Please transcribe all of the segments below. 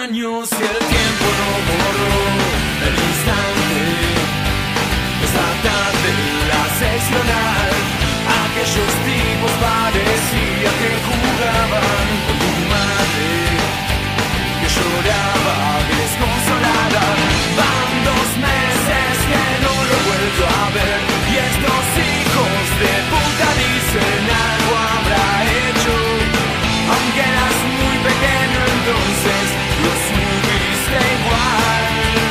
años y el tiempo no borró el instante. Esta tarde la seccional, aquellos tipos parecía que jugaban con tu madre, que lloraba desconsolada. Van 2 meses que no lo he vuelto a ver, y estos hijos de puta dicen algo habrá hecho, aunque eras muy pequeño entonces lo supiste igual.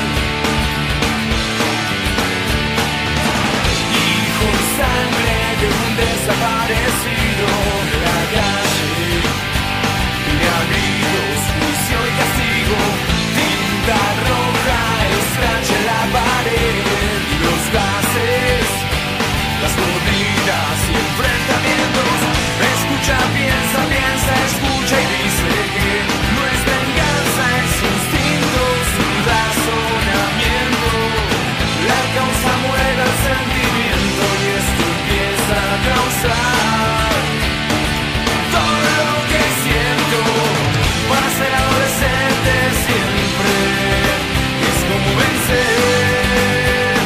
Hijo sangre de un desaparecido de la calle, de gritos, juicio y castigo, tinta roja, escrache en la pared, y los gases, las mordidas y enfrentamientos. Escucha, piensa, piensa, escucha y dice que no es venganza, es instinto, sin razonamiento. La causa mueve el sentimiento y esto empieza a causar todo lo que siento. Para ser adolescente siempre es como vencer.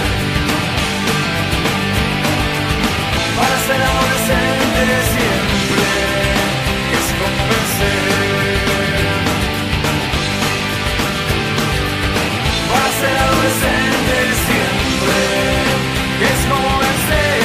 Para ser adolescente siempre es como vencer. Para ser adolescente siempre es como vencer.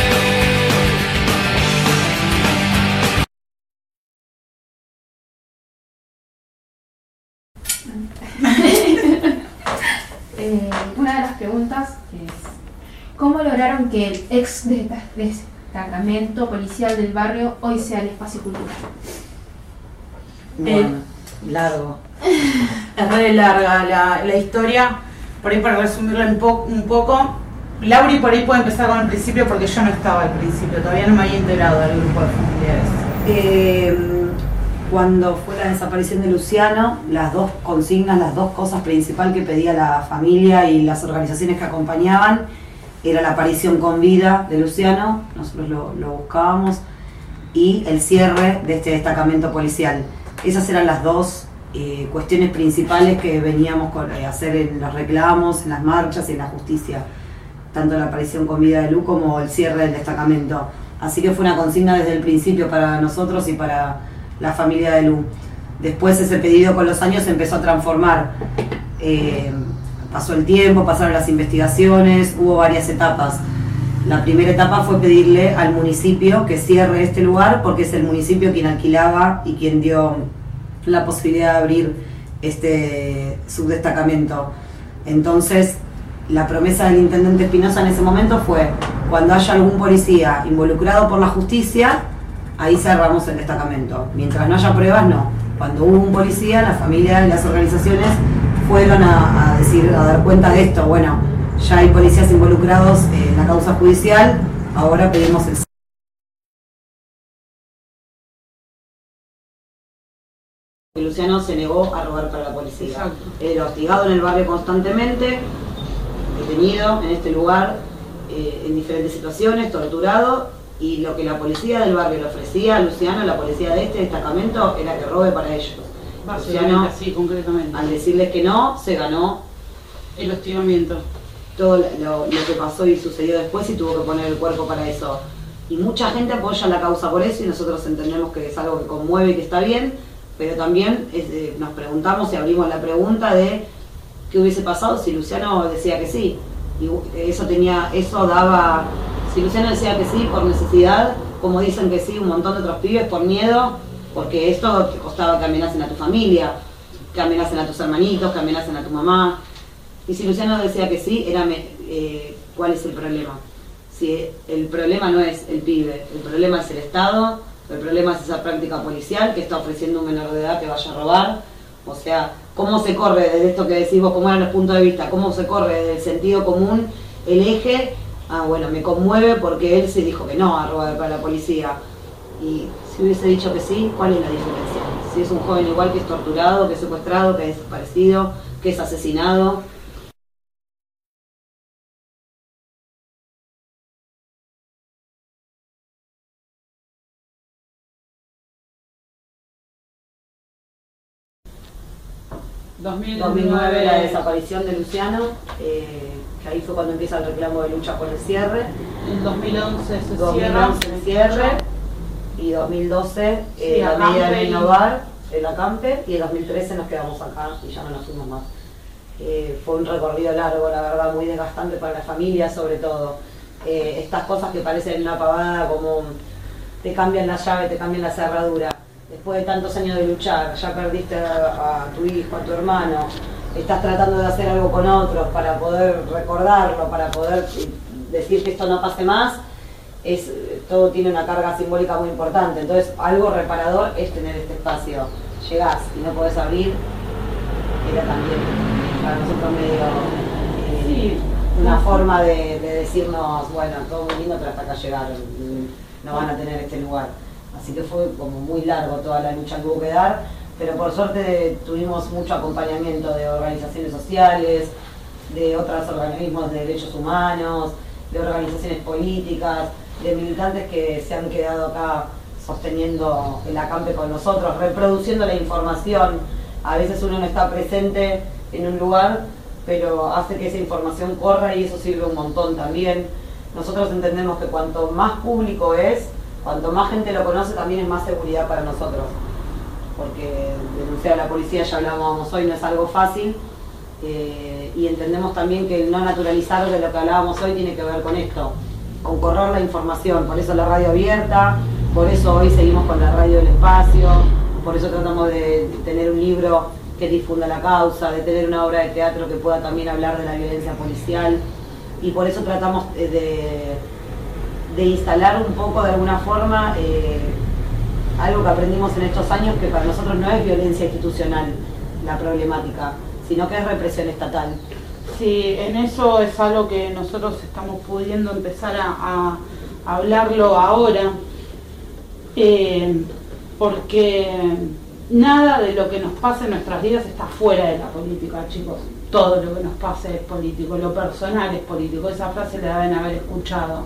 Una de las preguntas es: ¿cómo lograron que el ex destacamento policial del barrio hoy sea el espacio cultural? Bueno, largo. Es re larga la historia. Por ahí, para resumirla un poco, Lauri por ahí puede empezar con el principio, porque yo no estaba al principio, todavía no me había integrado al grupo de familiares. Cuando fue la desaparición de Luciano, las dos consignas, las dos cosas principales que pedía la familia y las organizaciones que acompañaban era la aparición con vida de Luciano, nosotros lo buscábamos, y el cierre de este destacamento policial. Esas eran las dos cuestiones principales que veníamos a hacer en los reclamos, en las marchas y en la justicia, tanto la aparición con vida de Lu como el cierre del destacamento. Así que fue una consigna desde el principio para nosotros y para la familia de Lu. Después ese pedido con los años se empezó a transformar. Pasó el tiempo, pasaron las investigaciones, hubo varias etapas. La primera etapa fue pedirle al municipio que cierre este lugar, porque es el municipio quien alquilaba y quien dio la posibilidad de abrir este subdestacamento. Entonces, la promesa del intendente Espinosa en ese momento fue: cuando haya algún policía involucrado por la justicia, ahí cerramos el destacamento. Mientras no haya pruebas, no. Cuando hubo un policía, la familia y las organizaciones fueron a dar cuenta de esto. Bueno, ya hay policías involucrados en la causa judicial, ahora pedimos el... Luciano se negó a robar para la policía. Exacto. Era hostigado en el barrio constantemente, detenido en este lugar, en diferentes situaciones, torturado, y lo que la policía del barrio le ofrecía a Luciano, la policía de este destacamento, era que robe para ellos. Luciano, Sí, concretamente. al decirles que no, se ganó El hostigamiento. todo lo que pasó y sucedió después, y tuvo que poner el cuerpo para eso. Y mucha gente apoya la causa por eso, y nosotros entendemos que es algo que conmueve y que está bien, pero también nos preguntamos y abrimos la pregunta de qué hubiese pasado si Luciano decía que sí. Y eso daba, si Luciano decía que sí por necesidad, como dicen que sí un montón de otros pibes por miedo, porque esto te costaba que amenacen a tu familia, que amenacen a tus hermanitos, que amenacen a tu mamá. Y si Luciano decía que sí, ¿cuál es el problema? Si el problema no es el pibe, el problema es el Estado, el problema es esa práctica policial que está ofreciendo un menor de edad que vaya a robar. O sea, ¿cómo se corre desde esto que decís vos, cómo eran los puntos de vista? ¿Cómo se corre desde el sentido común, el eje? Bueno, me conmueve porque él se dijo que no a robar para la policía. Y si hubiese dicho que sí, ¿cuál es la diferencia? Si es un joven igual que es torturado, que es secuestrado, que es desaparecido, que es asesinado. 2009 la desaparición de Luciano, que ahí fue cuando empieza el reclamo de lucha por el cierre. En 2011 el cierre, y 2012 la medida de Innovar, el acampe, y en 2013 nos quedamos acá y ya no nos fuimos más. Fue un recorrido largo, la verdad, muy desgastante para la familia sobre todo. Estas cosas que parecen una pavada, como te cambian la llave, te cambian la cerradura. Después de tantos años de luchar, ya perdiste a tu hijo, a tu hermano, estás tratando de hacer algo con otros para poder recordarlo, para poder decir que esto no pase más, todo tiene una carga simbólica muy importante. Entonces algo reparador es tener este espacio. Llegás y no podés abrir, era también para nosotros medio una forma de decirnos, bueno, todo muy lindo, pero hasta acá llegaron, no van a tener este lugar. Así que fue como muy largo toda la lucha que hubo que dar, pero por suerte tuvimos mucho acompañamiento de organizaciones sociales, de otros organismos de derechos humanos, de organizaciones políticas, de militantes que se han quedado acá sosteniendo el acampe con nosotros, reproduciendo la información. A veces uno no está presente en un lugar, pero hace que esa información corra y eso sirve un montón también. Nosotros entendemos que cuanto más público es, cuanto más gente lo conoce, también es más seguridad para nosotros. Porque denunciar a la policía, ya hablábamos hoy, no es algo fácil. Y entendemos también que el no naturalizar de lo que hablábamos hoy tiene que ver con esto, con correr la información. Por eso la radio abierta, por eso hoy seguimos con la radio del espacio, por eso tratamos de tener un libro que difunda la causa, de tener una obra de teatro que pueda también hablar de la violencia policial, y por eso tratamos de instalar un poco de alguna forma algo que aprendimos en estos años, que para nosotros no es violencia institucional la problemática, sino que es represión estatal. Sí, en eso es algo que nosotros estamos pudiendo empezar a hablarlo ahora, porque nada de lo que nos pasa en nuestras vidas está fuera de la política, chicos. Todo lo que nos pase es político, lo personal es político. Esa frase la deben haber escuchado.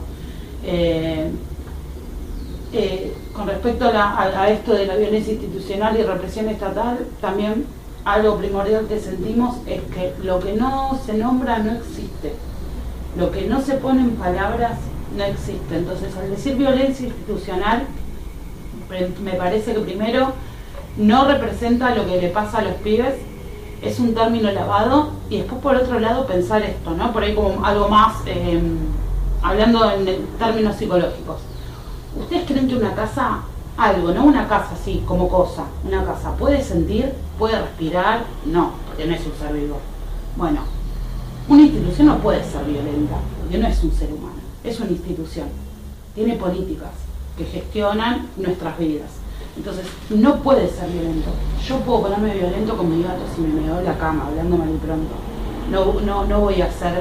Con respecto a esto de la violencia institucional y represión estatal, también algo primordial que sentimos es que lo que no se nombra no existe, lo que no se pone en palabras no existe. Entonces, al decir violencia institucional, me parece que primero no representa lo que le pasa a los pibes, es un término lavado, y después por otro lado pensar esto, ¿no? Por ahí como algo más, hablando en términos psicológicos. ¿Ustedes creen que una casa, algo, no una casa así como cosa, una casa puede sentir, puede respirar? No, porque no es un ser vivo. Bueno, una institución no puede ser violenta, porque no es un ser humano, es una institución, tiene políticas que gestionan nuestras vidas. Entonces, no puede ser violento. Yo puedo ponerme violento con mi gato si me meo en la cama, hablando mal y pronto. No voy a ser...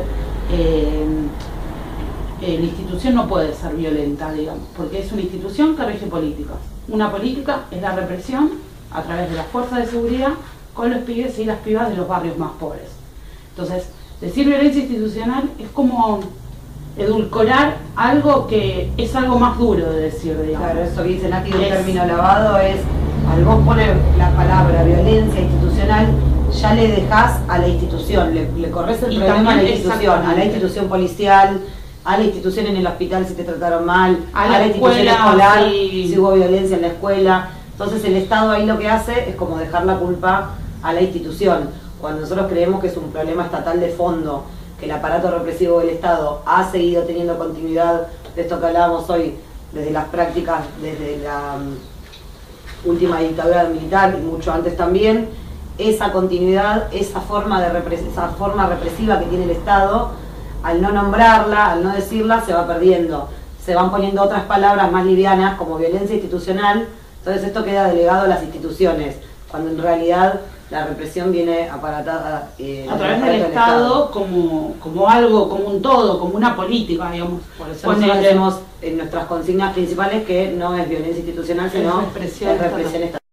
la institución no puede ser violenta, digamos, porque es una institución que rige políticas. Una política es la represión a través de las fuerzas de seguridad con los pibes y las pibas de los barrios más pobres. Entonces, decir violencia institucional es como edulcorar algo que es algo más duro de decir, digamos. Claro, eso que dice Nati de un término lavado es, al vos poner la palabra violencia institucional, ya le dejás a la institución, le corres el problema a la institución policial, a la institución en el hospital si te trataron mal, a la institución escolar si hubo violencia en la escuela. Entonces el Estado ahí lo que hace es como dejar la culpa a la institución, cuando nosotros creemos que es un problema estatal de fondo, que el aparato represivo del Estado ha seguido teniendo continuidad, de esto que hablábamos hoy, desde las prácticas, desde la última dictadura militar y mucho antes también. Esa continuidad, esa forma represiva que tiene el Estado, al no nombrarla, al no decirla, se va perdiendo. Se van poniendo otras palabras más livianas como violencia institucional, entonces esto queda delegado a las instituciones, cuando en realidad la represión viene aparatada a través del Estado como algo, como un todo, como una política, digamos. Por eso nosotros hacemos en nuestras consignas principales que no es violencia institucional, sino represión estatal.